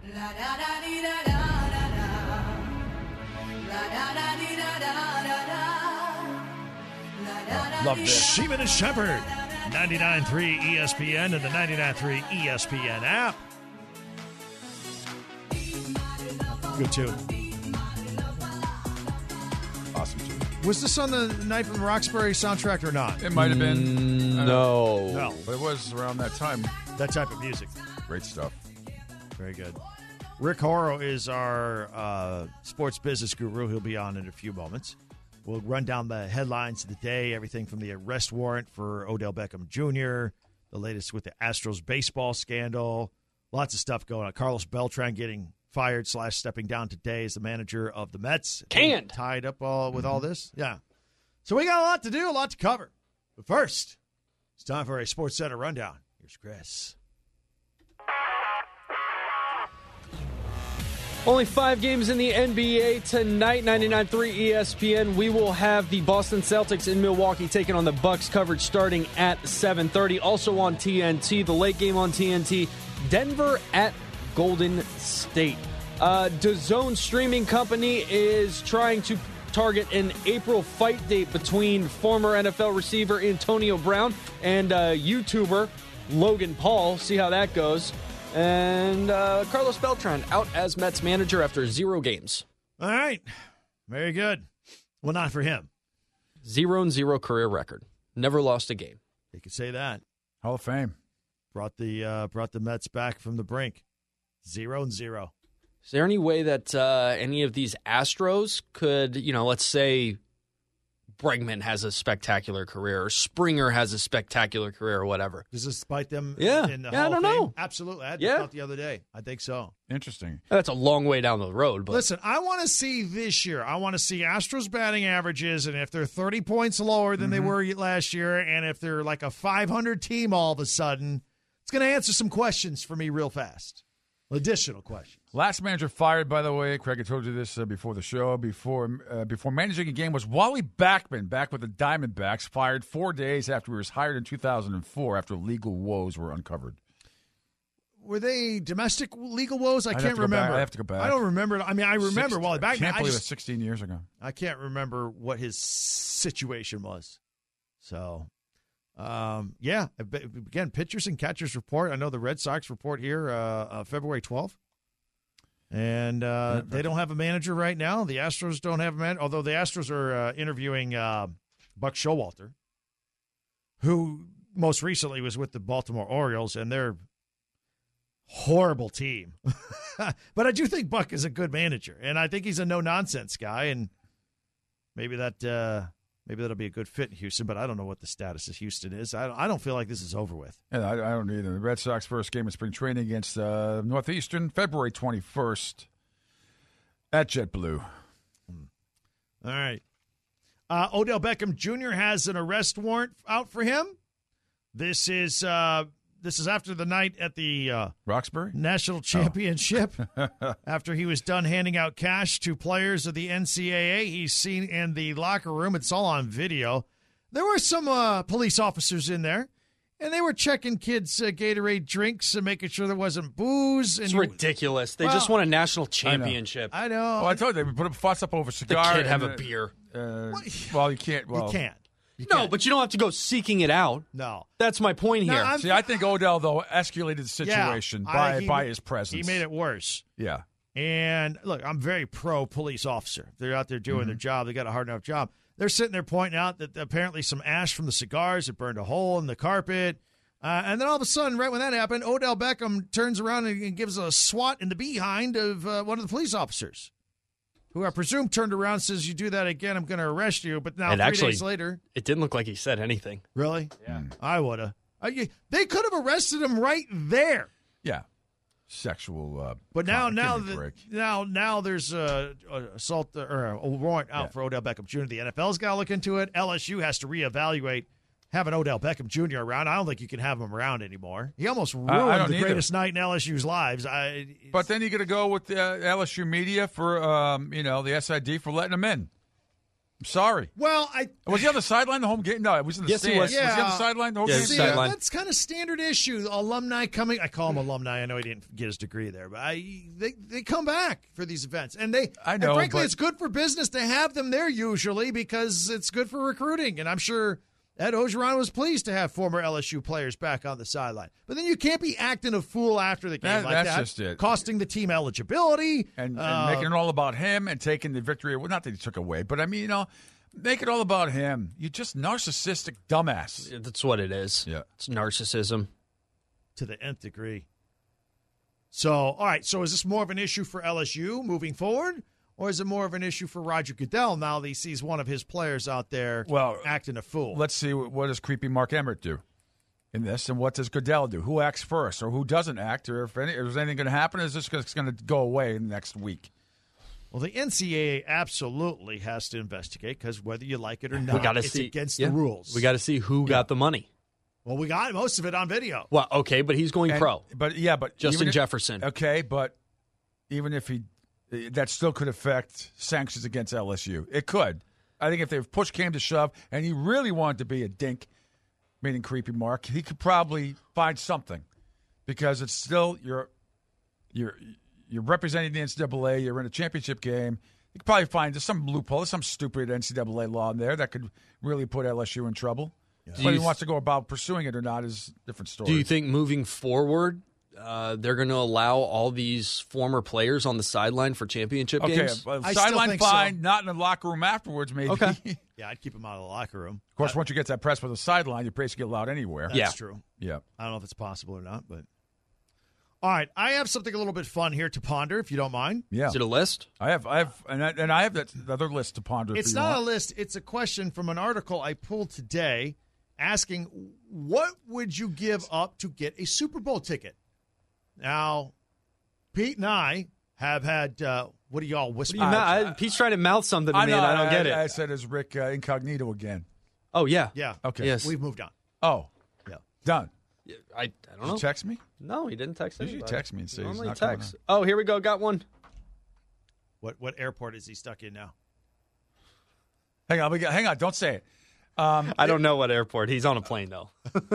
Love this. Sheeman and Shepherd, 99.3 ESPN and the 99.3 ESPN app. Good tune. Awesome tune. Was this on the Night from Roxbury soundtrack or not? It might have been. No. No. But it was around that time. That type of music. Great stuff. Very good. Rick Horrow is our sports business guru. He'll be on in a few moments. We'll run down the headlines of the day, everything from the arrest warrant for Odell Beckham Jr., the latest with the Astros baseball scandal, lots of stuff going on. Carlos Beltran getting fired / stepping down today as the manager of the Mets. Canned. Tied up with all this. Yeah. So we got a lot to do, a lot to cover. But first, it's time for a Sports Center rundown. Here's Chris. Only 5 games in the NBA tonight, 99.3 ESPN. We will have the Boston Celtics in Milwaukee taking on the Bucks, coverage starting at 7:30. Also on TNT, the late game on TNT, Denver at Golden State. DAZN streaming company is trying to target an April fight date between former NFL receiver Antonio Brown and YouTuber Logan Paul. See how that goes. And Carlos Beltran out as Mets manager after 0 games. All right. Very good. Well, not for him. 0-0 career record. Never lost a game. They could say that. Hall of Fame. Brought the Mets back from the brink. 0-0. Is there any way that any of these Astros could, let's say Bregman has a spectacular career or Springer has a spectacular career or whatever? Does this bite them Yeah. in the Yeah, I Hall don't of Fame? know. Absolutely. I had Yeah. thought the other day. I think so. Interesting. That's a long way down the road. But Listen, I want to see this year. I want to see Astros batting averages, and if they're 30 points lower than they were last year, and if they're like a 500 team all of a sudden, it's going to answer some questions for me real fast. Additional questions. Last manager fired, by the way, Craig, I told you this before the show, before managing a game, was Wally Backman, back with the Diamondbacks, fired 4 days after he was hired in 2004 after legal woes were uncovered. Were they domestic legal woes? I can't go back. remember. I have to go back. I don't remember. I mean, I remember Wally Backman. I can't believe it's 16 years ago. I can't remember what his situation was. So, yeah. Again, pitchers and catchers report. I know the Red Sox report here February 12th. And they don't have a manager right now. The Astros don't have a manager, although the Astros are interviewing Buck Showalter, who most recently was with the Baltimore Orioles, and they're horrible team. But I do think Buck is a good manager, and I think he's a no-nonsense guy, and maybe that'll be a good fit in Houston, but I don't know what the status of Houston is. I don't feel like this is over with. Yeah, I don't either. The Red Sox first game of spring training against Northeastern, February 21st at JetBlue. All right. Odell Beckham Jr. has an arrest warrant out for him. This is after the night at the Roxbury National Championship. After he was done handing out cash to players of the NCAA, he's seen in the locker room. It's all on video. There were some police officers in there, and they were checking kids' Gatorade drinks and making sure there wasn't booze. And it's ridiculous. They just won a national championship. I know. Oh, I told you, they put a fuss up over The cigar. kid have a beer. Well, you can't. Well, You can't. No, but you don't have to go seeking it out. No. That's my point here. I'm- See, I think Odell, though, escalated the situation by his presence. He made it worse. Yeah. And, look, I'm very pro-police officer. They're out there doing their job. They got a hard enough job. They're sitting there pointing out that apparently some ash from the cigars had burned a hole in the carpet. And then all of a sudden, right when that happened, Odell Beckham turns around and gives a swat in the behind of one of the police officers, who I presume turned around and says, "You do that again, I'm going to arrest you." But now, And 3 actually, days later. it didn't look like he said anything. Really? Yeah. I would have. They could have arrested him right there. Yeah. Sexual. But now there's assault or a warrant out for Odell Beckham Jr. The NFL's got to look into it. LSU has to reevaluate having Odell Beckham Jr. around. I don't think you can have him around anymore. He almost ruined the greatest night in LSU's lives. But then you got to go with the LSU media for the SID for letting him in. I'm sorry. Well, Was he on the sideline the home game? No, it was in the Yes, he stands. was. Was he on the sideline the whole Yeah, game? he was sideline. That's kind of standard issue. Alumni coming. I call him alumni. I know he didn't get his degree there, but they come back for these events, and I know, and frankly, but- it's good for business to have them there usually because it's good for recruiting. And I'm sure Ed Ogeron was pleased to have former LSU players back on the sideline. But then you can't be acting a fool after the game like That's that, just it. costing the team eligibility And making it all about him and taking the victory. Well, not that he took away, but I mean, make it all about him. You're just narcissistic dumbass. That's what it is. Yeah. It's narcissism. to the nth degree. So, all right. So, is this more of an issue for LSU moving forward, or is it more of an issue for Roger Goodell now that he sees one of his players out there acting a fool? Let's see what does creepy Mark Emmert do in this, and what does Goodell do? Who acts first, or who doesn't act, or if there's anything going to happen? Is this going to go away in the next week? Well, the NCAA absolutely has to investigate because whether you like it or not, gotta it's see, against the rules. We got to see who got the money. Well, we got most of it on video. Well, okay, but he's going pro. But Justin even if- Jefferson. Okay, but even if that still could affect sanctions against LSU. It could. I think if the push came to shove and he really wanted to be a dink, meaning creepy Mark, he could probably find something because it's still you're representing the NCAA. You're in a championship game. You could probably find some loophole, some stupid NCAA law in there that could really put LSU in trouble. Yeah. Whether he wants to go about pursuing it or not is a different story. Do you think moving forward, they're going to allow all these former players on the sideline for championship games? I sideline still think fine, so. not in the locker room afterwards, maybe. Okay. Yeah, I'd keep him out of the locker room. Of course, once you get that press for the sideline, you're basically allowed anywhere. That's true. Yeah. I don't know if it's possible or not, but all right. I have something a little bit fun here to ponder, if you don't mind. Yeah. Is it a list? I have that other list to ponder. It's not a list. It's a question from an article I pulled today asking, what would you give up to get a Super Bowl ticket? Now, Pete and I have had, what do y'all whisper? Pete's trying to mouth something to me, and I don't get it. I said, is Rick incognito again? Oh, yeah. Yeah. Okay. Yes. We've moved on. Oh. Yeah. Done. I don't Did know. you text me? No, he didn't text Usually anybody. text me and say he's Normally not coming text. on. Oh, here we go. Got one. What airport is he stuck in now? Hang on. Don't say it. I don't know what airport. He's on a plane, though.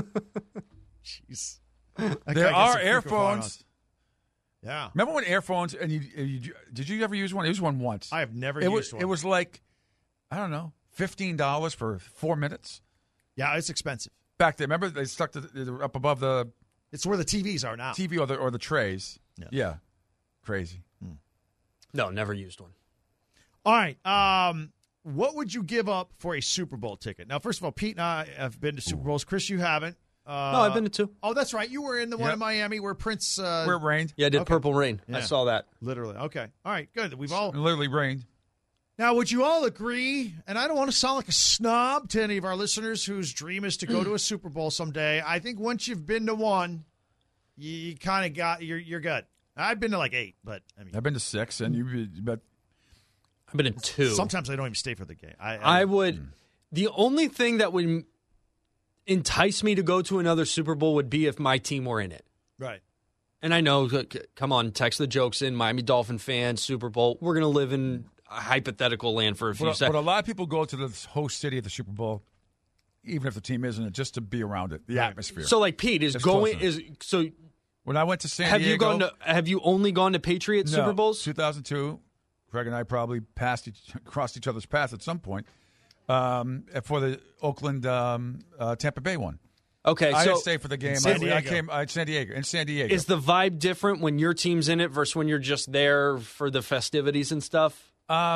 Jeez. There are earphones. Yeah. Remember when earphones, and did you ever use one? I used one once. I have never It used one. It was like, I don't know, $15 for 4 minutes. Yeah, it's expensive. Back then, remember they stuck up above the It's where the TVs are now. TV or the trays. Yeah. Crazy. No, never used one. All right. What would you give up for a Super Bowl ticket? Now, first of all, Pete and I have been to Super Bowls. Chris, you haven't. No, I've been to two. Oh, that's right. You were in the one in Miami where Prince. Where it rained. Yeah, I did Okay. Purple Rain. Yeah. I saw that. Literally. Okay. All right. Good. We've all. It literally rained. Now, would you all agree? And I don't want to sound like a snob to any of our listeners whose dream is to go to a Super Bowl someday. I think once you've been to one, you kind of got you're good. I've been to like 8, but I mean, I've been to 6, and but I've been to two. sometimes I don't even stay for the game. I would. The only thing that would entice me to go to another Super Bowl would be if my team were in it. Right. And I know, come on, text the jokes in, Miami Dolphin fans, Super Bowl. We're going to live in a hypothetical land for a few But a seconds. lot of people go to the host city of the Super Bowl, even if the team isn't it, just to be around it, the atmosphere. So, like Pete is It's going close so. when I went to San Have Diego, you gone to? Have you only gone to Patriot Super Bowls? 2002. Craig and I probably crossed each other's paths at some point for the Oakland Tampa Bay one. Okay, I so didn't stay for the game. San I Diego. came in San Diego. is the vibe different when your team's in it versus when you're just there for the festivities and stuff?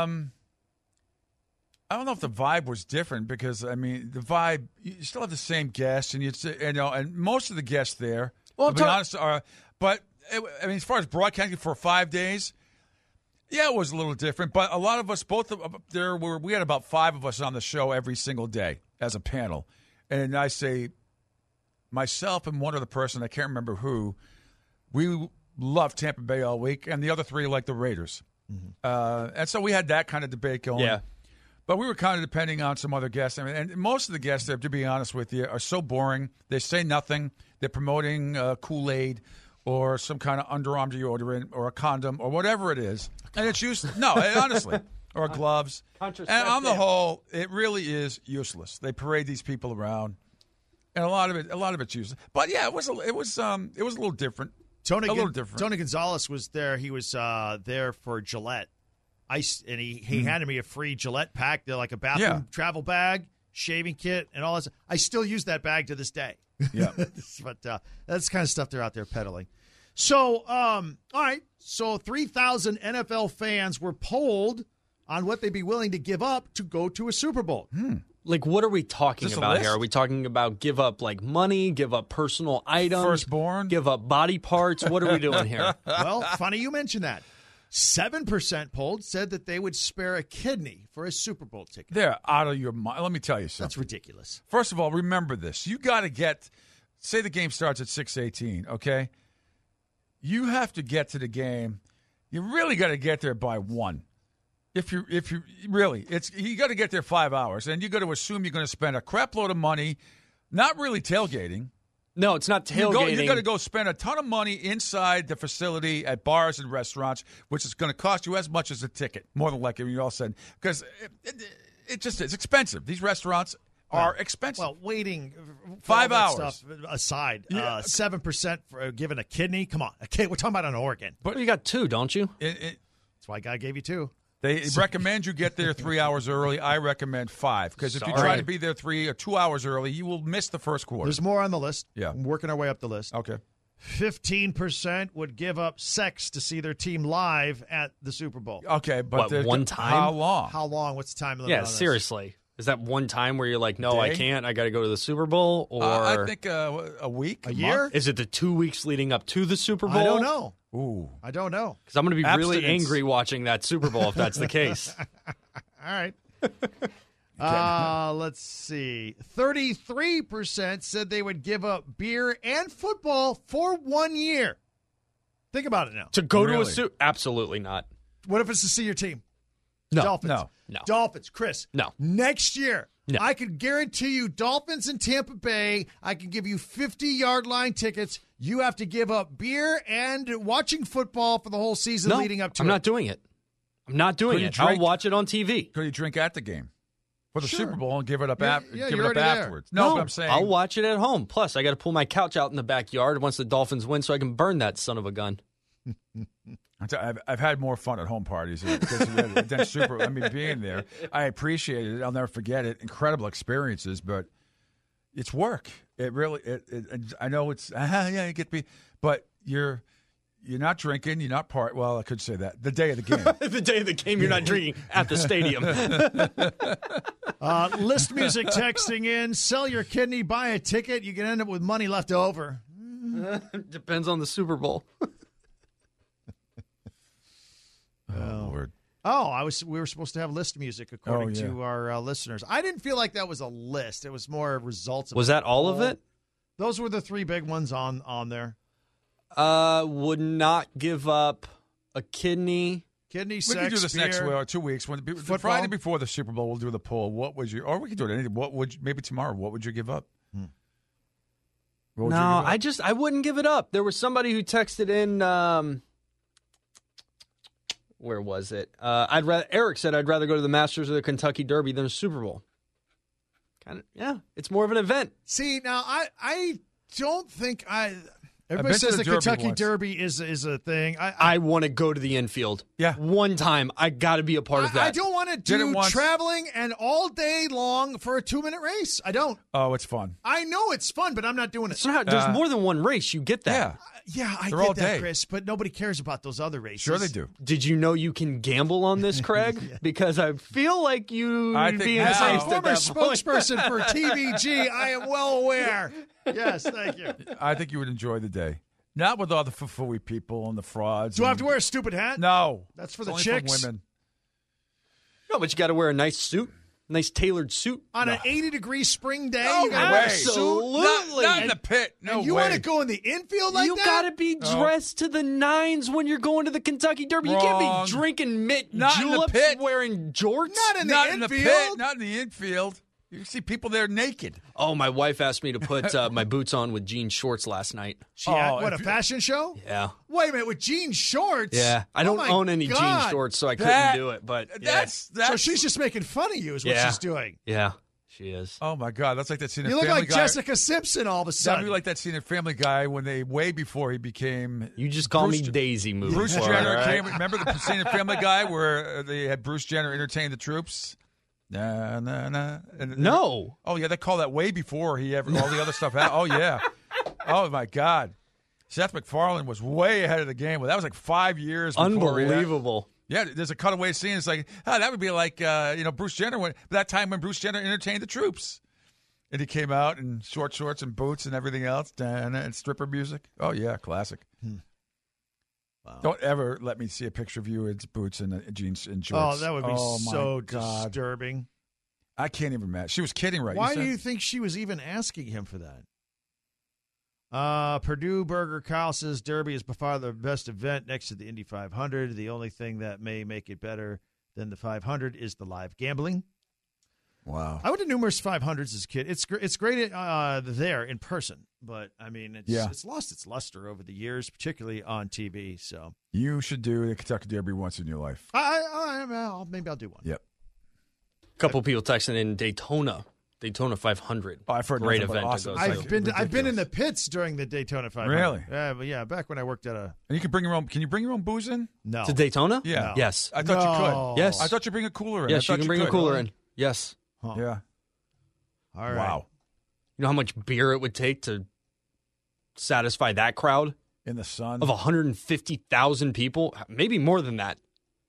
I don't know if the vibe was different because the vibe, you still have the same guests, and and most of the guests there, Well, to be honest, are. But as far as broadcasting for 5 days, yeah, it was a little different. But a lot of us, we had about 5 of us on the show every single day as a panel, and I say myself and one other person, I can't remember who, we loved Tampa Bay all week, and the other 3 liked the Raiders, and so we had that kind of debate going. Yeah. But we were kind of depending on some other guests. And most of the guests there, to be honest with you, are so boring. They say nothing. They're promoting Kool-Aid or some kind of underarm deodorant or a condom or whatever it is. And it's used – no, honestly. or gloves. And on the whole, it really is useless. They parade these people around, and a lot of it's useless. But yeah, it was a little different. Tony different. Gonzalez was there. He was there for Gillette. And he handed me a free Gillette pack. They're like a bathroom travel bag, shaving kit, and all that stuff. I still use that bag to this day. Yeah. But that's the kind of stuff they're out there peddling. So, all right. So 3,000 NFL fans were polled on what they'd be willing to give up to go to a Super Bowl. Like, what are we talking about here? Are we talking about give up, like, money, give up personal items? Firstborn? Give up body parts? What are we doing here? Well, funny you mentioned that. 7% polled said that they would spare a kidney for a Super Bowl ticket. They're out of your mind. Let me tell you something. That's ridiculous. First of all, remember this. You got to say the game starts at 6:18, okay? You have to get to the game. You really got to get there by 1. If you really, you got to get there 5 hours, and you got to assume you're going to spend a crap load of money, not really tailgating. No, it's not tailgating. You got to go spend a ton of money inside the facility at bars and restaurants, which is going to cost you as much as a ticket, more than likely when you all said, because it just is expensive. These restaurants are expensive. Well, waiting 5 hours stuff aside, 7% for giving a kidney. Come on, we're talking about an organ. But you got 2, don't you? That's why God gave you 2. They recommend you get there 3 hours early. I recommend 5, because if you try to be there 3 or 2 hours early, you will miss the first quarter. There's more on the list. Yeah. I'm working our way up the list. Okay. 15% would give up sex to see their team live at the Super Bowl. Okay, but one time? How long? How long? What's the time limit? Yeah, on this? seriously. Is that one time where you're like, no, I Day? can't. I got to go to the Super Bowl? Or I think a week, a year. Is it the 2 weeks leading up to the Super Bowl? I don't know. Ooh, I don't know. Because I'm going to be really Abstinence. angry watching that Super Bowl if that's the case. All right. Let's see. 33% said they would give up beer and football for 1 year. Think about it now. To go to a Really? Super Absolutely not. What if it's to see your team? No. Dolphins. No. Dolphins. Chris. No. Next year, No. I could guarantee you Dolphins in Tampa Bay. I can give you 50-yard line tickets. You have to give up beer and watching football for the whole season No, leading up to I'm it. not doing it. I'm not doing Could you it. I'll drink? watch it on TV. could you drink at the game for the Sure. Super Bowl and give it up? Yeah, Give you're it up already there. afterwards. No, but I'm saying I'll watch it at home. Plus, I got to pull my couch out in the backyard once the Dolphins win so I can burn that son of a gun. I've had more fun at home parties than Super. I mean, being there, I appreciate it. I'll never forget it. Incredible experiences, but it's work. It really. I know it's you get me, but you're not drinking. You're not Well, I could say that the day of the game. The day of the game, you're not drinking at the stadium. List music texting in. Sell your kidney, buy a ticket. You can end up with money left over. Depends on the Super Bowl. Oh, Lord. Oh, we were supposed to have list music according Oh, yeah. to our listeners. I didn't feel like that was a list. It was more results. Was that all of it? Those were the 3 big ones on there. Would not give up a kidney. Kidney, We sex, can do this beer. next 2 weeks. The Football? Friday before the Super Bowl, we'll do the poll. What would you? Or we can do it anything. Maybe tomorrow? What would you give up? What would No, you give up? I wouldn't give it up. There was somebody who texted in. Where was it? Eric said I'd rather go to the Masters or the Kentucky Derby than a Super Bowl. It's more of an event. See, now I don't think Everybody been to says the the Derby Kentucky once. Derby is a thing. I want to go to the infield. Yeah. One time. I got to be a part of that. I don't want to Did it do once. traveling and all day long for a 2-minute race. I don't. Oh, it's fun. I know it's fun, but I'm not doing it. It's not, there's more than one race. You get that. Yeah. Yeah, I They're get all that, day. Chris, but nobody cares about those other races. Sure they do. Did you know you can gamble on this, Craig? Because I feel like you I think being now- As a faced at former that point. spokesperson for TVG, I am well aware. Yes, thank you. I think you would enjoy the day. Not with all the fooey people and the frauds. Do I have to wear a stupid hat? No. That's for It's the only chicks. For women. No, but you got to wear a nice suit, nice tailored suit. On an 80-degree spring day, No you got way. a suit? Absolutely. Not in the pit. No and you way. want to go in the infield like you that? got to be dressed to the nines when you're going to the Kentucky Derby. You Wrong. can't be drinking mint Not in the juleps pit. wearing jorts. Not in the Not in the infield. pit. Not in the infield. You see people there naked. Oh, my wife asked me to put my boots on with jean shorts last night. What, a fashion show? Yeah. Wait a minute, with jean shorts? Yeah. I don't own any jean shorts, so I couldn't do it. But that's so she's just making fun of you is what she's doing. Yeah, she is. Oh, my God. That's like that scene in You look Family like Guy. Jessica Simpson all of a sudden. That'd be like that scene in Family Guy when way before he became... You just call me Daisy movie. Bruce Jenner came... Remember the scene in Family Guy where they had Bruce Jenner entertain the troops? Nah, nah, nah. No. Oh, yeah, they call that way before all the other stuff happened. Oh, yeah. Oh, my God. Seth MacFarlane was way ahead of the game. Well, that was like 5 years before. Unbelievable. Yeah, there's a cutaway scene. It's like, that would be like, Bruce Jenner, that time when Bruce Jenner entertained the troops. And he came out in short shorts and boots and everything else, and stripper music. Oh, yeah, classic. Wow. Don't ever let me see a picture of you in boots and jeans and shorts. Oh, that would be so disturbing. I can't even imagine. She was kidding, right? Why do you think she was even asking him for that? Purdue Burger Kyle says Derby is by far the best event next to the Indy 500. The only thing that may make it better than the 500 is the live gambling. Wow. I went to numerous 500s as a kid. It's great there in person, but I mean, it's lost its luster over the years, particularly on TV. So you should do the Kentucky Derby once in your life. Maybe I'll do one. Yep. A couple people texting in Daytona 500. Oh, I've heard great event. Awesome. I've been in the pits during the Daytona 500. Really? Yeah, back when I worked at a. And you can bring your own. Can you bring your own booze in? No. To Daytona? Yeah. No. Yes. I thought you could. Yes. I thought you bring a cooler in. Yes, you can bring a cooler in. Yes. Huh. Yeah. All right. Wow. You know how much beer it would take to satisfy that crowd In the sun. of 150,000 people? Maybe more than that.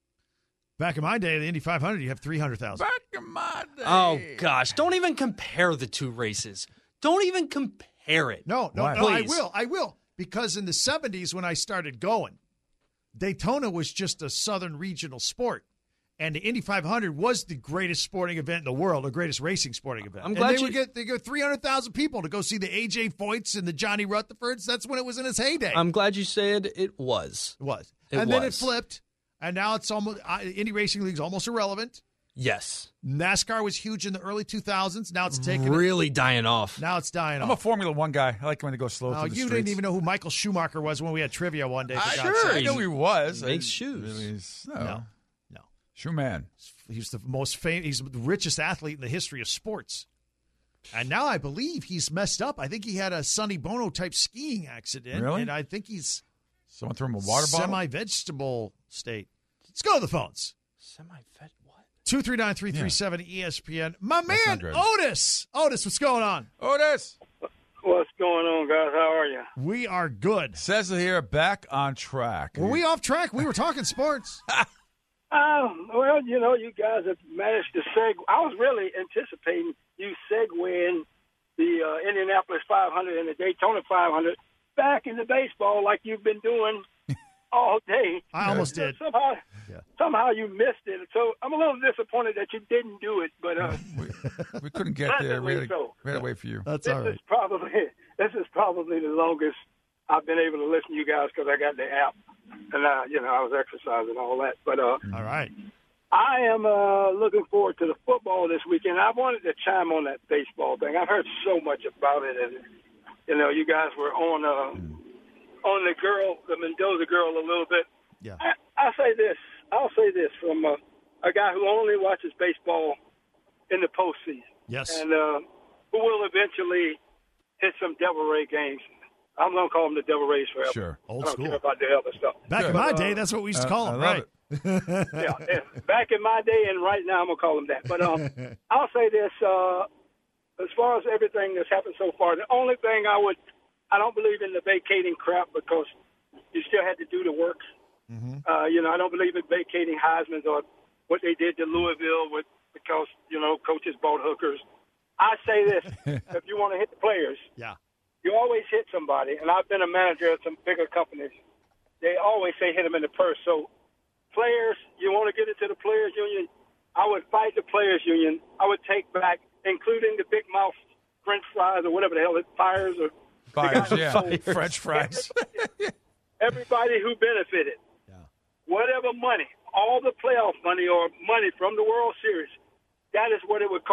Back in my day, the Indy 500, you have 300,000. Back in my day. Oh, gosh. Don't even compare the two races. Don't even compare it. No, Please. I will. Because in the 70s when I started going, Daytona was just a southern regional sport. And the Indy 500 was the greatest sporting event in the world, the greatest racing sporting event. I'm glad they get 300,000 people to go see the A.J. Foyts and the Johnny Rutherfords. That's when it was in its heyday. I'm glad you said it was. It was. Then it flipped, and now it's almost Indy Racing League's almost irrelevant. Yes. NASCAR was huge in the early 2000s. Now it's taking really dying off. Now it's dying I'm off. a Formula One guy. I like when they go slow through the you streets. didn't even know who Michael Schumacher was when we had trivia one day. I knew he was. He makes shoes. No. Shoe man. He's the most famous. He's the richest athlete in the history of sports. And now I believe he's messed up. I think he had a Sonny Bono type skiing accident. Really? And I think he's Someone threw him a water bottle? semi-vegetable state. Let's go to the phones. Semi-vet what? 239-337 ESPN. My That's not man, good. Otis. Otis, what's going on? Otis. What's going on, guys? How are you? We are good. Says it here, back on track. Were we off track? We were talking sports. Well, you guys have managed to I was really anticipating you segueing the Indianapolis 500 and the Daytona 500 back into baseball like you've been doing all day. I almost did. Somehow you missed it. So I'm a little disappointed that you didn't do it. But we couldn't get there. We had to wait for you. That's all right. This is probably the longest I've been able to listen to you guys because I got the app. And, I was exercising and all that. But all right. I am looking forward to the football this weekend. I wanted to chime on that baseball thing. I've heard so much about it. And, you guys were on the Mendoza girl a little bit. Yeah. I'll say this from a guy who only watches baseball in the postseason. Yes. And who will eventually hit some Devil Ray games. I'm going to call them the Devil Rays forever. Sure. Old I don't school. care about the other stuff. Back in my day, that's what we used to call them, I love right? it. Yeah, back in my day and right now, I'm going to call them that. But I'll say this. As far as everything that's happened so far, the only thing I don't believe in the vacating crap because you still had to do the work. Mm-hmm. I don't believe in vacating Heisman's or what they did to Louisville because coaches bought hookers. I say this, if you want to hit the players, Yeah. you always hit somebody, and I've been a manager at some bigger companies. They always say hit them in the purse. So players, you want to get into the players union, I would fight the players union. I would take back, including the big mouth French fries or whatever the hell it fires or French fries. everybody who benefited. Yeah. Whatever money, all the playoff money or money from the World Series, that is what it would cost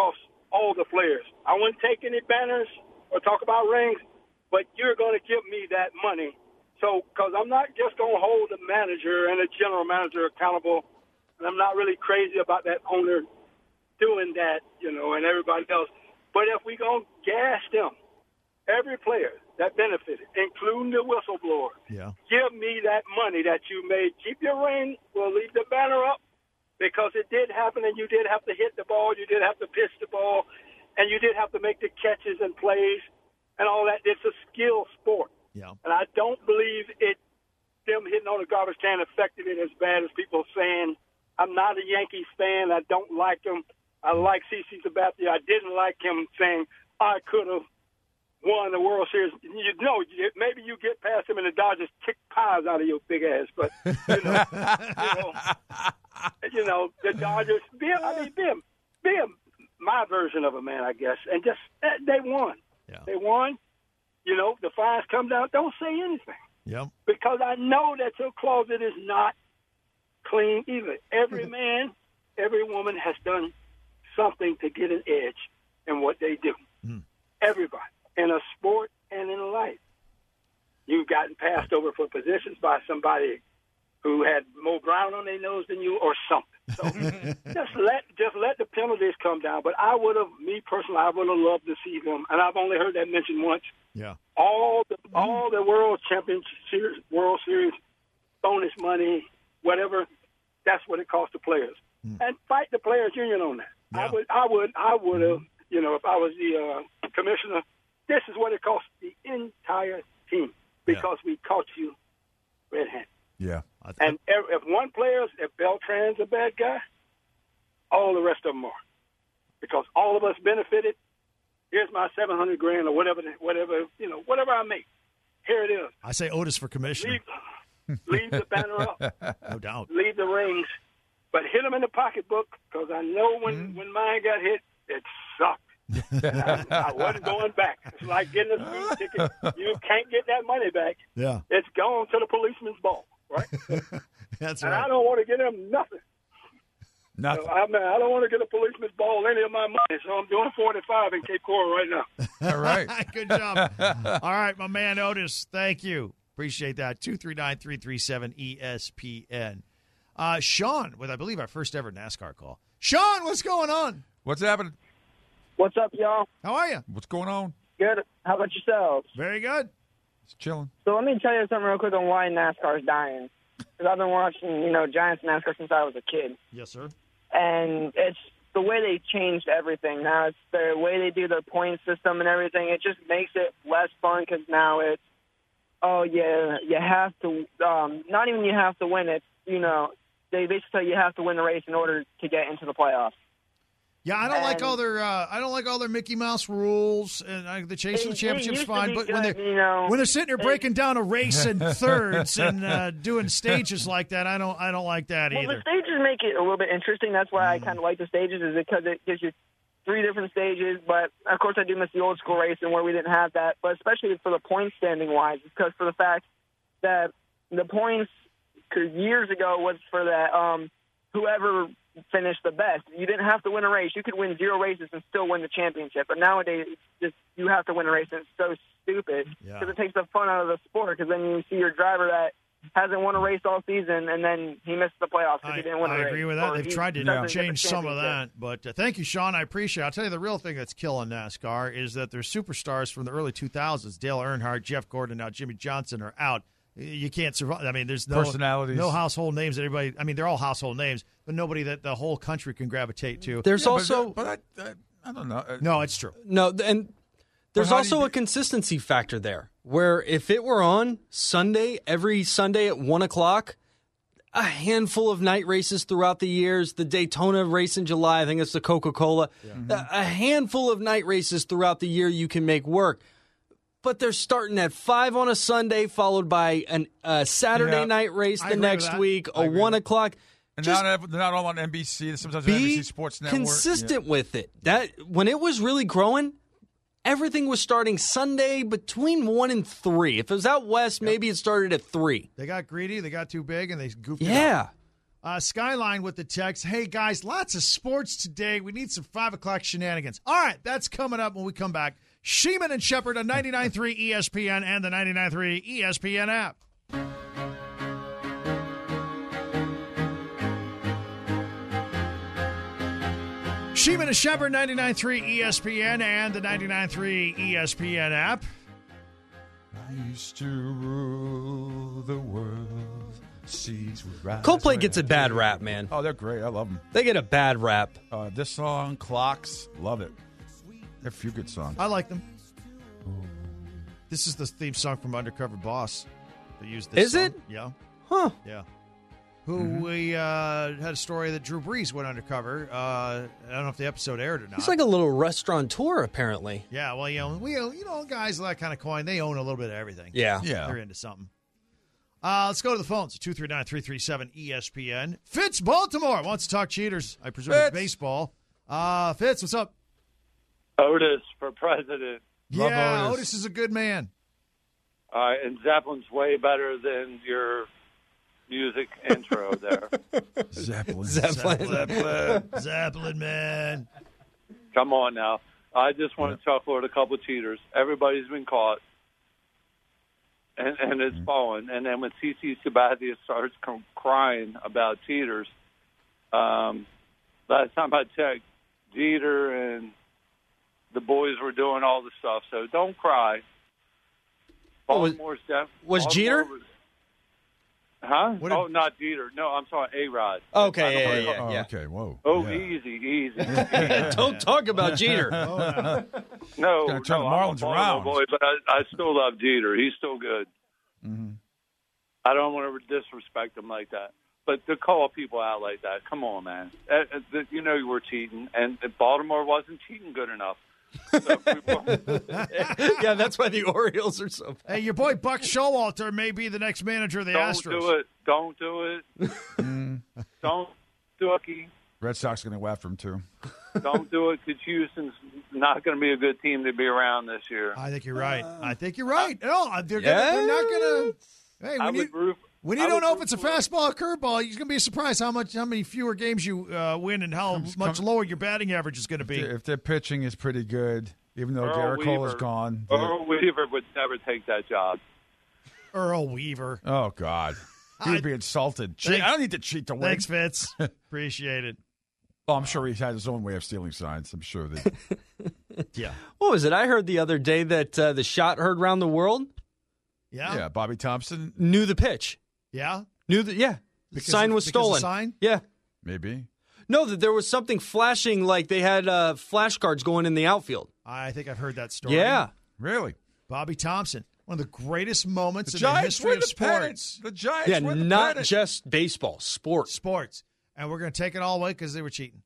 all the players. I wouldn't take any banners or talk about rings, but you're going to give me that money. So, because I'm not just going to hold the manager and the general manager accountable, and I'm not really crazy about that owner doing that, and everybody else. But if we're going to gas them, every player that benefited, including the whistleblower, give me that money that you made. Keep your ring. We'll leave the banner up because it did happen, and you did have to hit the ball. You did have to pitch the ball, and you did have to make the catches and plays and all that. It's a skill sport. Yeah. And I don't believe them hitting on a garbage can affected it as bad as people saying. I'm not a Yankees fan. I don't like him. I like CC Sabathia. I didn't like him saying I could have won the World Series. Maybe you get past him and the Dodgers kick pies out of your big ass. But, the Dodgers, Bim, my version of a man, I guess. And just, they won. Yeah. They won. The fines come down. Don't say anything. Yep. Because I know that your closet is not clean either. Every man, every woman has done something to get an edge in what they do. Everybody. In a sport and in life. You've gotten passed over for positions by somebody who had more brown on their nose than you or something. So just let the penalties come down. But I would have loved to see them, and I've only heard that mentioned once. Yeah. All the World Championship, World Series, bonus money, whatever, that's what it costs the players. And fight the players' union on that. Yeah. I would have, if I was the commissioner, this is what it costs the entire team because we caught you red-handed. Yeah. And if one player, if Beltran's a bad guy, all the rest of them are. Because all of us benefited. Here's my $700,000 or whatever I make. Here it is. I say Otis for commissioner. Leave the banner up. No doubt. Leave the rings. But hit them in the pocketbook because I know when mine got hit, it sucked. I wasn't going back. It's like getting a speeding ticket. You can't get that money back. Yeah. It's gone to the policeman's ball, right? That's and right. I don't want to get him nothing. Nothing. I don't want to get a policeman's ball any of my money, so I'm doing 45 in Cape Coral right now. All right. Good job. All right, my man Otis, thank you. Appreciate that. 239-337-ESPN. Sean, with I believe our first ever NASCAR call. Sean, what's going on? What's happening? What's up, y'all? How are you? What's going on? Good. How about yourselves? Very good. It's chilling. So let me tell you something real quick on why NASCAR is dying. Because I've been watching, Giants NASCAR since I was a kid. Yes, sir. And it's the way they changed everything. Now it's the way they do their point system and everything. It just makes it less fun because now it's, you have to, not even you have to win it, they basically tell you have to win the race in order to get into the playoffs. Yeah, I don't like all their Mickey Mouse rules, and the chase for the championship's fine. But when they're sitting there breaking down a race in thirds and doing stages like that, I don't like that either. Well, the stages make it a little bit interesting. That's why I kind of like the stages, is because it gives you 3 different stages. But of course, I do miss the old school racing where we didn't have that. But especially for the point standing wise, because for the fact that the points years ago was for that whoever finished the best. You didn't have to win a race. You could win 0 races and still win the championship. But nowadays, it's just you have to win a race, and it's so stupid because it takes the fun out of the sport. Because then you see your driver that hasn't won a race all season, and then he missed the playoffs because he didn't win a race. I agree with that. They've tried to change some of that. But thank you, Sean. I appreciate it. I'll tell you the real thing that's killing NASCAR is that their superstars from the early 2000s, Dale Earnhardt, Jeff Gordon, now Jimmy Johnson, are out. You can't survive. I mean, there's no personalities, no household names that everybody. I mean, they're all household names, but nobody that the whole country can gravitate to. There's also, but I don't know. No, it's true. No, and there's also a consistency factor there, where if it were on Sunday, every Sunday at 1:00, a handful of night races throughout the years, the Daytona race in July, I think it's the Coca-Cola, a handful of night races throughout the year you can make work. But they're starting at 5 on a Sunday, followed by a Saturday night race the next week, a 1:00. And now they're not all on NBC. Sometimes on NBC Sports Network. Consistent with it. That when it was really growing, everything was starting Sunday between 1 and 3. If it was out west, maybe it started at 3. They got greedy, they got too big, and they goofed it up. Yeah. Skyline with the text, hey, guys, lots of sports today. We need some 5 o'clock shenanigans. All right, that's coming up when we come back. Sheeman and Shepard on 99.3 ESPN and the 99.3 ESPN app. Sheeman and Shepard, 99.3 ESPN and the 99.3 ESPN app. I used to rule the world. Seas would rise. Coldplay gets a bad rap, man. Oh, they're great. I love them. They get a bad rap. This song, Clocks, love it. They have a few good songs. I like them. This is the theme song from Undercover Boss. They used this Is song. it? Yeah. Huh. Yeah. We had a story that Drew Brees went undercover. I don't know if the episode aired or not. He's like a little restaurateur, apparently. Yeah, well, guys with that kind of coin, they own a little bit of everything. Yeah. They're into something. Let's go to the phones. 239-337-ESPN. Fitz Baltimore wants to talk cheaters. I presume it's baseball. Fitz, what's up? Otis for president. Love Yeah, Otis. Otis is a good man. And Zeppelin's way better than your music intro there. Zeppelin. Zeppelin, man. Come on now. I just want to chuckle at a couple of cheaters. Everybody's been caught. And it's fallen. And then when CC Sabathia starts crying about cheaters, last time I checked, Jeter and the boys were doing all the stuff. So don't cry. Baltimore's was Jeter? Huh? Not Jeter. No, I'm sorry, A-Rod. Okay, yeah. Okay, whoa. Oh, yeah. easy. Don't talk about Jeter. No, Gonna turn the Marlins I'm a around. Boy, but I still love Jeter. He's still good. Mm-hmm. I don't want to disrespect him like that. But to call people out like that, come on, man. You know you were cheating, and Baltimore wasn't cheating good enough. So Yeah, that's why the Orioles are so bad. Hey, your boy Buck Showalter may be the next manager of the Astros. Don't do it. Don't do it. Red Sox are going to go after him, too. Don't do it, because Houston's not going to be a good team to be around this year. I think you're right. No, they're not going to. Hey, when you don't know if it's a fastball or curveball, you're going to be surprised how many fewer games you win and how much lower your batting average is going to be. If their pitching is pretty good, even though Garrett Cole is gone. Earl Weaver would never take that job. Earl Weaver. Oh, God. He would be insulted. I don't need to cheat to win. Thanks, Fitz. Appreciate it. Oh, I'm sure he had his own way of stealing signs. I'm sure that. Yeah. What was it? I heard the other day that the shot heard around the world. Yeah. Bobby Thompson. Knew the pitch. Yeah. Sign was stolen. Sign? Yeah. Maybe. No, that there was something flashing, like they had flashcards going in the outfield. I think I've heard that story. Yeah. Really? Bobby Thompson. One of the greatest moments The in the Giants history win of the sports. pennant. The Giants Yeah, win the not pennant. just baseball, sports. And we're going to take it all away because they were cheating.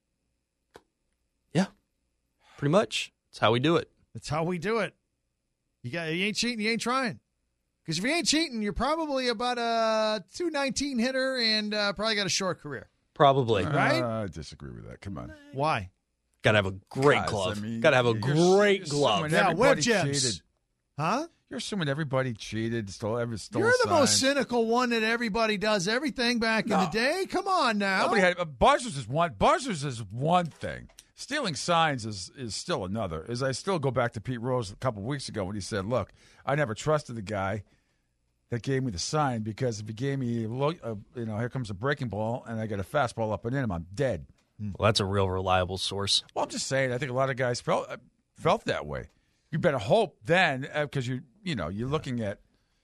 Yeah. Pretty much. That's how we do it. That's how we do it. You ain't cheating, you ain't trying. Because if you ain't cheating, you're probably about a 219 hitter and probably got a short career. Probably. Right? I disagree with that. Come on. Why? Got to have a great Guys, glove. I mean, Got to have a you're great assuming glove. Yeah, web everybody gems. cheated. Huh? You're assuming everybody cheated, stole You're the signs. most cynical one that everybody does everything back in the day. Come on now. Nobody had buzzers is one. Buzzers is one thing. Stealing signs is still another. As I still go back to Pete Rose a couple of weeks ago when he said, "Look, I never trusted the guy that gave me the sign because if he gave me, here comes a breaking ball and I get a fastball up and in him, I'm dead." Well, that's a real reliable source. Well, I'm just saying. I think a lot of guys felt that way. You better hope then, because you're looking at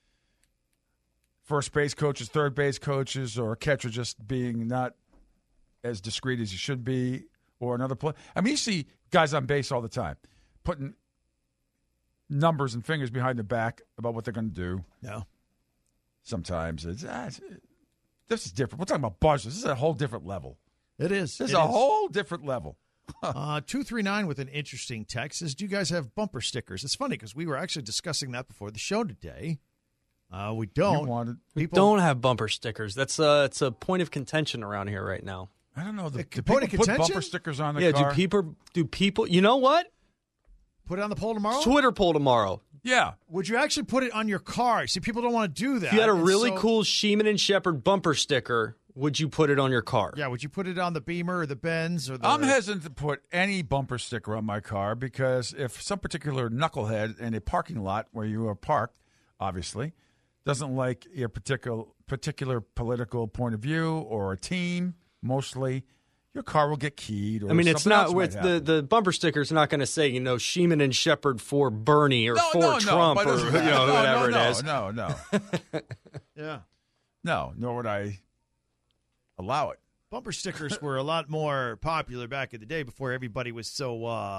first base coaches, third base coaches, or a catcher just being not as discreet as you should be, or another player. I mean, you see guys on base all the time putting numbers and fingers behind their back about what they're going to do. No. Sometimes this is different. We're talking about buzzers. This is a whole different level. It is. This is a whole different level. 239 with an interesting text says, do you guys have bumper stickers? It's funny because we were actually discussing that before the show today. We don't. We don't have bumper stickers. That's it's a point of contention around here right now. I don't know. Do point people of put contention? bumper stickers on the car? Do people? You know what? Put it on the poll tomorrow? Twitter poll tomorrow. Yeah. Would you actually put it on your car? See, people don't want to do that. If you had a really cool Sheeman and Shepard bumper sticker, Would you put it on your car? Yeah, would you put it on the Beamer or the Benz or the? I'm hesitant to put any bumper sticker on my car because if some particular knucklehead in a parking lot where you are parked, obviously, doesn't like your particular political point of view or a team, mostly, your car will get keyed. Or I mean, it's something not else with might happen. the bumper sticker's not going to say, Sheeman and Shepard for Bernie or for No, Trump but or it's- whatever it is. No. Yeah. No, nor would I allow it. Bumper stickers were a lot more popular back in the day before everybody was so.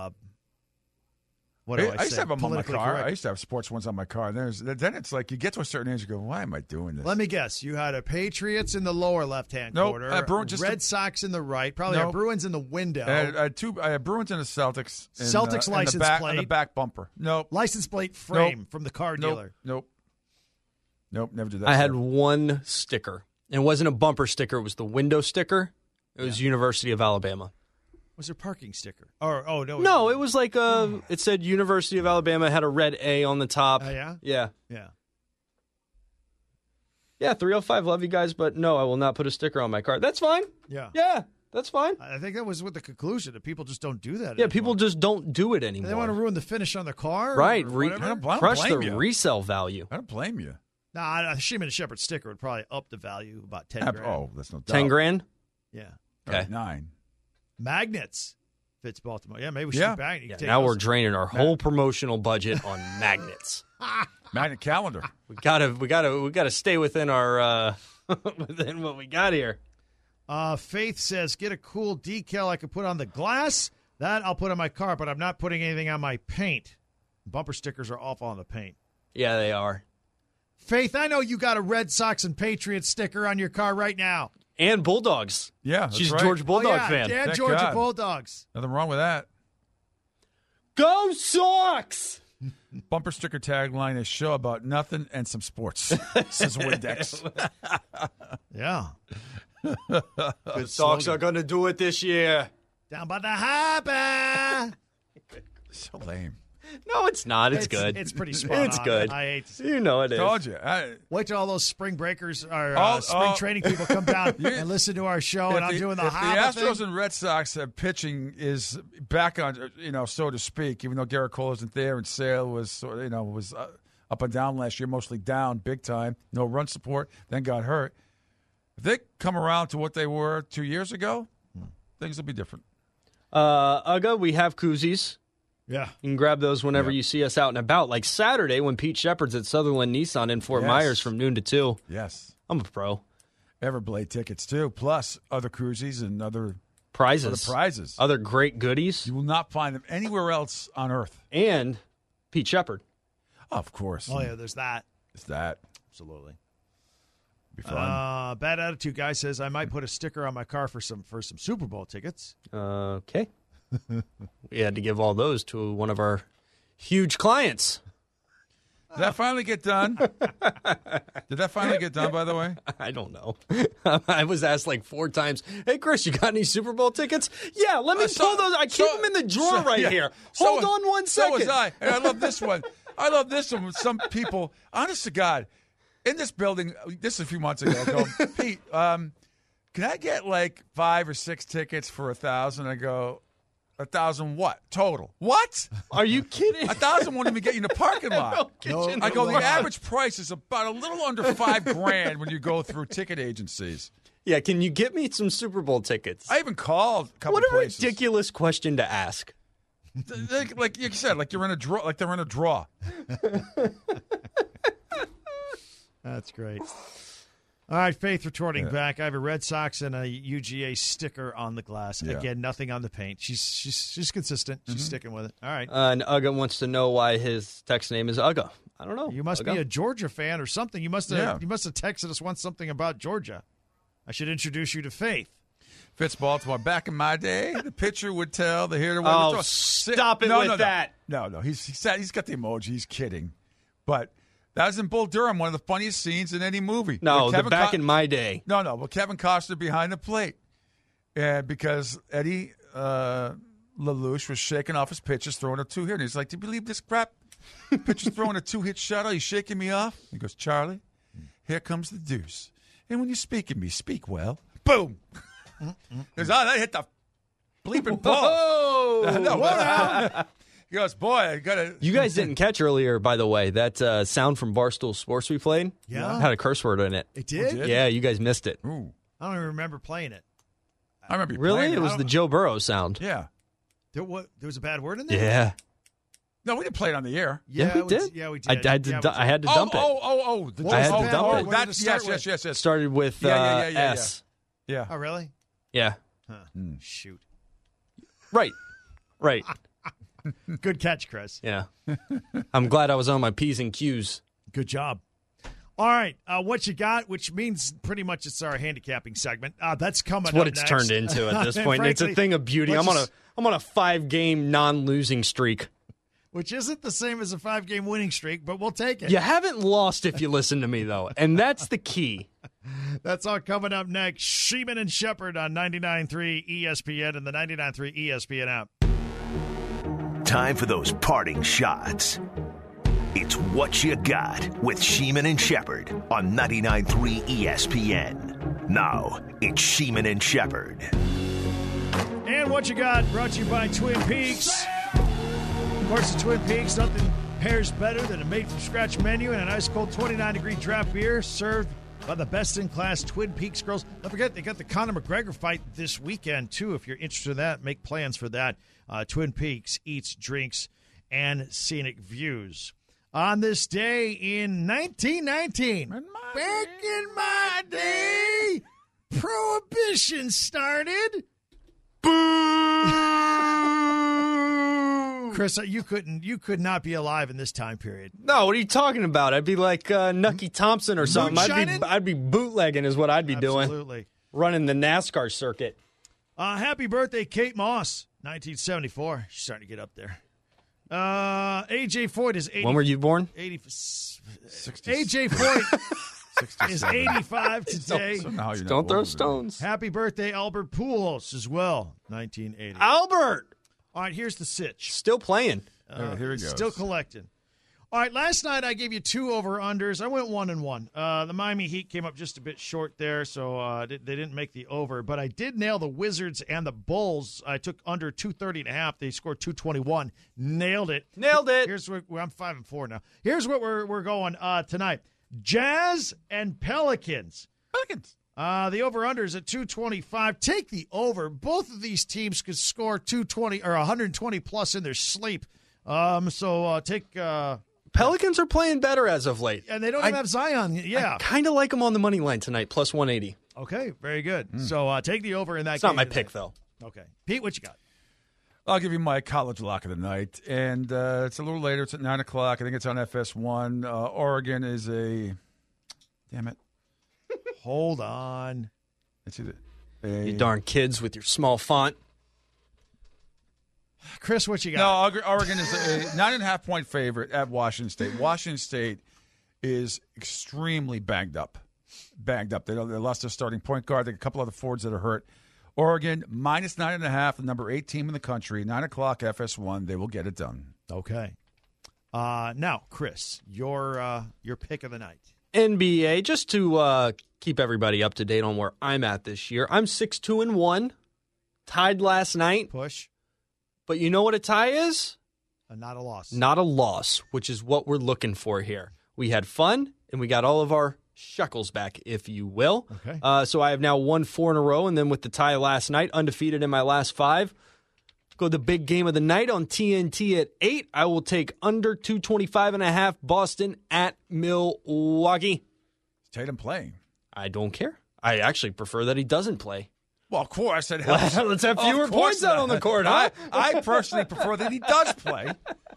What do I used say? to have them on my Politically car. correct. I used to have sports ones on my car. And then it's like you get to a certain age, you go, why am I doing this? Let me guess. You had a Patriots in the lower left-hand Nope, corner, Red Sox in the right, probably a Nope. Bruins in the window. I had Bruins and the Celtics. Celtics license in the back, plate. on the back bumper. Nope. License plate frame Nope. from the car Nope. dealer. Nope. Never did that. I had stuff. one sticker. It wasn't a bumper sticker. It was the window sticker. It was University of Alabama. Was there a parking sticker? No. No, it was like it said University of Alabama, had a red A on the top. Oh, yeah? Yeah. Yeah. Yeah, 305, love you guys, but no, I will not put a sticker on my car. That's fine. Yeah. Yeah, that's fine. I think that was with the conclusion that people just don't do that Yeah, anymore. people just don't do it anymore. They want to ruin the finish on the car? Right. or whatever? I don't Crush the blame you. resale value. I don't blame you. Nah, a Sheeman and Shepard sticker would probably up the value about 10 grand. Oh, that's no doubt. 10 grand? Yeah. Okay. 9. Magnets fits Baltimore. Yeah, maybe we should Yeah. be back. You Yeah, can take now we're those. draining our whole promotional budget on magnets. Magnet calendar. We gotta stay within our within what we got here. Faith says, get a cool decal I could put on the glass. That I'll put on my car, but I'm not putting anything on my paint. Bumper stickers are awful on the paint. Yeah, they are. Faith, I know you got a Red Sox and Patriots sticker on your car right now. And Bulldogs. Yeah, that's She's a right. Georgia Bulldog yeah, fan. Yeah, Thank Georgia God. Bulldogs. Nothing wrong with that. Go Sox! Bumper sticker tagline is show about nothing and some sports. Says Windex. Yeah. The Sox are going to do it this year. Down by the harbor. So lame. No, it's not. It's good. It's pretty spot It's on. good. I hate to see You know it is. Told you. Wait till all those spring breakers or Oh, spring training people come down and listen to our show, and I'm doing the if harbor the Astros thing. and Red Sox pitching is back on, so to speak, even though Garrett Cole isn't there and Sale was, was up and down last year, mostly down big time, no run support, then got hurt. If they come around to what they were 2 years ago, things will be different. Uga, we have koozies. Yeah. You can grab those whenever you see us out and about. Like Saturday when Pete Shepard's at Sutherland Nissan in Fort Yes. Myers from noon to 2. Yes. I'm a pro. Everblade tickets, too, plus other cruises and other Prizes. prizes. Other great goodies. You will not find them anywhere else on Earth. And Pete Shepard. Of course. Oh, yeah, there's that. It's that. Absolutely. Be fun. Bad Attitude Guy says, I might put a sticker on my car for some Super Bowl tickets. Okay. We had to give all those to one of our huge clients. Did that finally get done? Did that finally get done, by the way? I don't know. I was asked like 4 times, hey, Chris, you got any Super Bowl tickets? Yeah, let me pull those. I keep them in the drawer here. Hold on 1 second. So was I. And I love this one. I love this one with some people. Honest to God, in this building, this is a few months ago, I go, Pete, can I get like 5 or 6 tickets for $1,000? I go, 1,000 what? Total. What? Are you kidding? 1,000 won't even get you in the parking lot. I go, the average price is about a little under $5,000 when you go through ticket agencies. Yeah, can you get me some Super Bowl tickets? I even called a couple What a places. ridiculous question to ask. Like you said, like you're in a draw. Like they're in a draw. That's great. All right, Faith retorting back. I have a Red Sox and a UGA sticker on the glass. Yeah. Again, nothing on the paint. She's consistent. She's sticking with it. All right. And Uga wants to know why his text name is Uga. I don't know. You must Uga. be a Georgia fan or something. You must have texted us once something about Georgia. I should introduce you to Faith. Fitz Baltimore. Back in my day, the pitcher would tell the hitter. Oh, stop it with that. No. He's got the emoji. He's kidding, but that was in Bull Durham. One of the funniest scenes in any movie. No, Where the back in my day. No. Well, Kevin Costner behind the plate, and because Eddie LaLouche was shaking off his pitches, throwing a 2-hit. And he's like, "Do you believe this crap? Pitcher's throwing a 2-hit shutout. He's shaking me off." He goes, "Charlie, here comes the deuce." And when you speak of me, speak well. Boom. That hit the bleeping ball. Whoa! He goes, boy, I got to. You guys didn't catch earlier, by the way, that sound from Barstool Sports we played? Yeah. Had a curse word in it. It did? Yeah, you guys missed it. Ooh. I don't even remember playing it. I remember you Really? playing It was the Joe Burrow sound. Yeah. There was a bad word in there? Yeah. No, we didn't play it on the air. Yeah, we did. Yeah, we I did. had to dump it. What I had was to the dump bad it. word? That's, What did it yes. start with? Started with Yeah. S. Yeah. Oh, really? Yeah. Huh. Shoot. Right. Good catch, Chris. Yeah. I'm glad I was on my P's and Q's. Good job. All right, what you got, which means pretty much it's our handicapping segment. That's coming That's what up it's next. turned into at this And point. It's a frankly, thing of beauty. let's I'm on a 5-game non-losing streak. which isn't the same as a 5-game winning streak, but we'll take it. You haven't lost if you listen to me, though, and that's the key. That's all coming up next. Sheeman and Shepherd on 99.3 ESPN and the 99.3 ESPN app. Time for those parting shots. It's What You Got with Sheeman and Shepherd on 99.3 ESPN. Now, it's Sheeman and Shepherd. And What You Got brought to you by Twin Peaks. Of course, at Twin Peaks, nothing pairs better than a made-from-scratch menu and an ice-cold 29-degree draft beer served by the best-in-class Twin Peaks girls. Don't forget, they got the Conor McGregor fight this weekend, too. If you're interested in that, make plans for that. Twin Peaks eats, drinks, and scenic views. On this day in 1919, back in my day, Prohibition started. Chris, you could not be alive in this time period. No, what are you talking about? I'd be like Nucky Thompson or something. Moonshining? I'd be bootlegging is what I'd be doing. Absolutely. Running the NASCAR circuit. Happy birthday, Kate Moss, 1974. She's starting to get up there. AJ Foyt is 80. When were you born? 80. AJ Foyt is 85 today. Somehow you're not Don't throw older than stones. Happy birthday, Albert Pujols, as well, 1980. Albert! All right, here's the sitch. Still playing. All right, here he goes. Still collecting. All right, last night I gave you 2 over-unders. I went 1-1. The Miami Heat came up just a bit short there, so they didn't make the over. But I did nail the Wizards and the Bulls. I took under 230.5. They scored 221. Nailed it. Nailed it. Here's where I'm 5-4 now. Here's what we're going tonight: Jazz and Pelicans. The over/under is at 225. Take the over. Both of these teams could score 220 or 120 plus in their sleep. So take. Pelicans are playing better as of late. And they don't even have Zion. Yeah. I kind of like them on the money line tonight, plus 180. Okay. Very good. So take the over in that. It's not game my tonight. pick, though. Okay, Pete, what you got? I'll give you my college lock of the night, and it's a little later. It's at 9 o'clock. I think it's on FS1. Oregon is a. Damn it! Hold on. It's either You darn kids with your small font. Chris, what you got? No, Oregon is a 9.5-point favorite at Washington State. Washington State is extremely banged up. They lost their starting point guard. They got a couple other forwards that are hurt. Oregon minus 9.5, the number 8 team in the country. 9 o'clock FS1. They will get it done. Okay. Now, Chris, your pick of the night. NBA, just to keep everybody up to date on where I'm at this year. I'm 6-2-1, tied last night. Push. But you know what a tie is? Not a loss. Not a loss, which is what we're looking for here. We had fun, and we got all of our shekels back, if you will. Okay. So I have now won 4 in a row, and then with the tie last night, undefeated in my last 5. Go the big game of the night on TNT at 8. I will take under 225.5 Boston at Milwaukee. Is Tatum playing? I don't care. I actually prefer that he doesn't play. Well, of course. Let's have fewer points out on the court, huh? I personally prefer that he does play.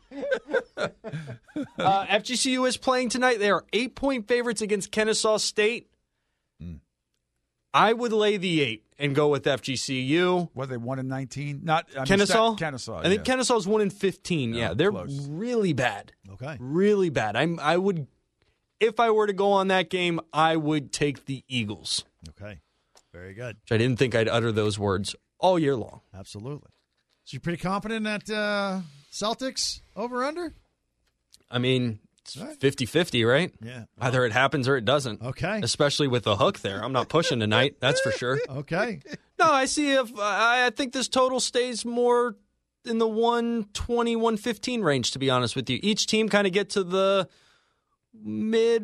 FGCU is playing tonight. They are 8-point favorites against Kennesaw State. I would lay the 8 and go with FGCU. What, they won in 19? Kennesaw? Kennesaw. I think Kennesaw's won in 15. Yeah, they're close. really bad. Okay. Really bad. I would, if I were to go on that game, I would take the Eagles. Okay. Very good. I didn't think I'd utter those words all year long. Absolutely. So you're pretty confident that Celtics over/under? I mean, It's 50-50, right? Yeah. Either it happens or it doesn't. Okay. Especially with the hook there. I'm not pushing tonight, that's for sure. Okay. No, I think this total stays more in the 120, 115 range, to be honest with you. Each team kind of get to the mid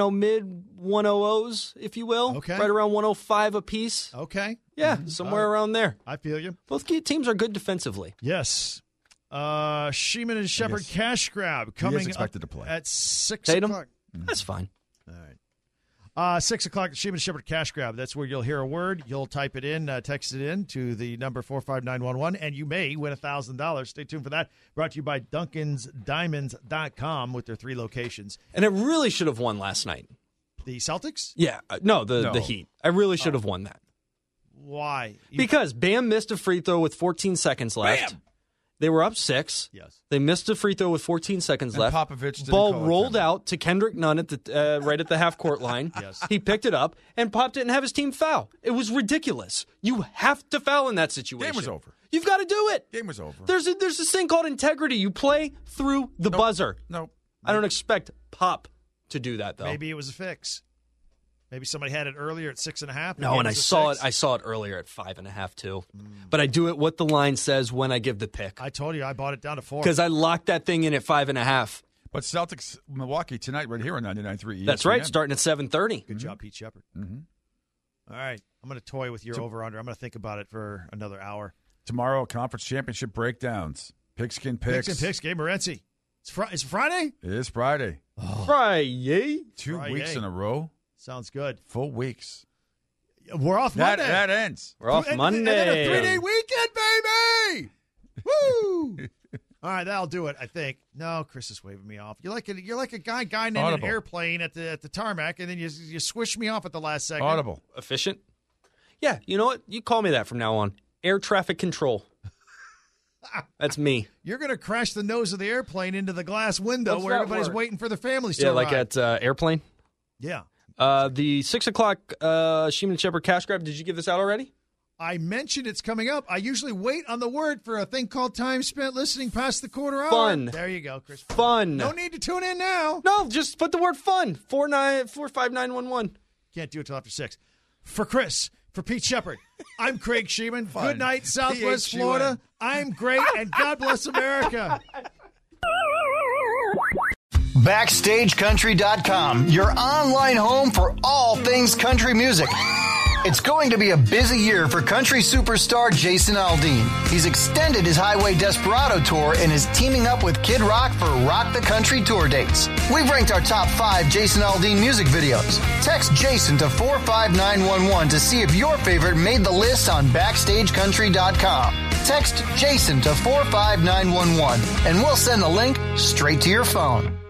100s, if you will. Okay. Right around 105 apiece. Okay. Yeah, somewhere around there. I feel you. Both key teams are good defensively. Yes. Sheeman and Shepard cash grab coming expected up to play. at 6 Tatum? o'clock. That's fine. All right. 6 o'clock, Sheeman and Shepard cash grab. That's where you'll hear a word. You'll type it in, text it in to the number 45911, and you may win $1,000. Stay tuned for that. Brought to you by DuncansDiamonds.com with their 3 locations. And it really should have won last night. The Celtics? Yeah. The Heat. I really should have won that. Why? Because Bam missed a free throw with 14 seconds left. Bam! They were up 6. Yes. They missed a free throw with 14 seconds And left. Popovich didn't Ball call it rolled time. out to Kendrick Nunn at the right at the half-court line. Yes. He picked it up, and Pop didn't have his team foul. It was ridiculous. You have to foul in that situation. Game was over. You've got to do it. Game was over. There's this thing called integrity. You play through the buzzer. Nope. I don't expect Pop to do that, though. Maybe it was a fix. Maybe somebody had it earlier at 6.5. No, and I saw it earlier at 5.5 too. But I do it what the line says when I give the pick. I told you I bought it down to 4. Because I locked that thing in at 5.5. But Celtics, Milwaukee tonight, right here on 99.3 ESPN. That's right, starting at 7:30. Good job, Pete Shepard. Mm-hmm. All right. I'm going to toy with your over-under. I'm going to think about it for another hour. Tomorrow, conference championship breakdowns. Pigskin picks. Pigskin picks, Gabe Morency. It's Friday? It is Friday. Friday. 2 Friday. weeks in a row. Sounds good. Full weeks. We're off Monday. That ends. We're off Monday. And then a 3-day weekend, baby! Woo! All right, that'll do it, I think. No, Chris is waving me off. You're like a guy in an airplane at the tarmac, and then you swish me off at the last second. Audible. Efficient? Yeah, you know what? You call me that from now on. Air traffic control. That's me. You're going to crash the nose of the airplane into the glass window What's where that everybody's word? waiting for their families to Yeah, arrive. like at Airplane. Yeah. The 6 o'clock Sheeman and Shepard cash grab, did you give this out already? I mentioned it's coming up. I usually wait on the word for a thing called time spent listening past the quarter hour. Fun. There you go, Chris. Fun. No need to tune in now. No, just put the word fun. 45911. Can't do it till after 6. For Chris, for Pete Shepard, I'm Craig Sheeman. Fun. Good night, Southwest P-H-U-N. Florida. I'm great, and God bless America. BackstageCountry.com, your online home for all things country music. It's going to be a busy year for country superstar Jason Aldean. He's extended his Highway Desperado tour and is teaming up with Kid Rock for Rock the Country tour dates. We've ranked our top 5 Jason Aldean music videos. Text Jason to 45911 to see if your favorite made the list on BackstageCountry.com. Text Jason to 45911 and we'll send the link straight to your phone.